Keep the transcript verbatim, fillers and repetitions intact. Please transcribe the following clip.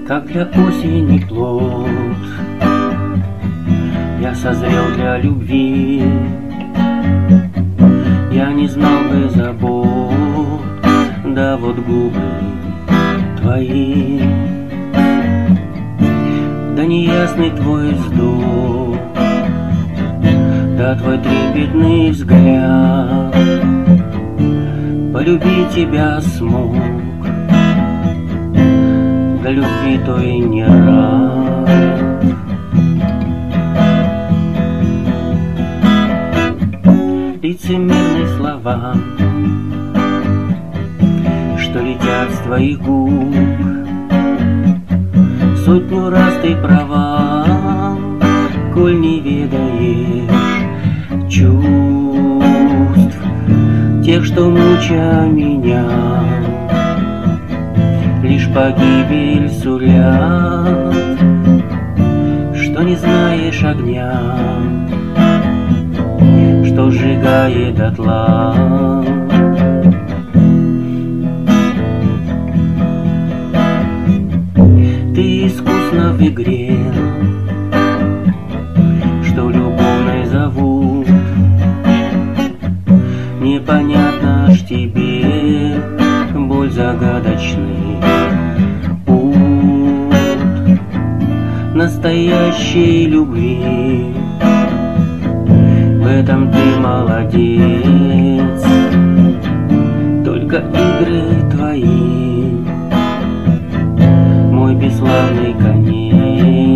как для осени плод. Я созрел для любви, я не знал бы забот, да вот губы твои, да неясный твой вздох, да твой трепетный взгляд. Полюбить тебя смог, до любви той не рад. Лицемерные слова, что летят с твоих губ, сотню раз ты права, коль не ведаешь чувств тех, что муча меня, лишь погибель сулят, что не знаешь огня, что сжигает дотла. Ты искусно в игре, что любовной зовут, непонятно ж тебе боль загадочный путь настоящей любви. В этом ты молодец, только игры твои мой бесславный конец.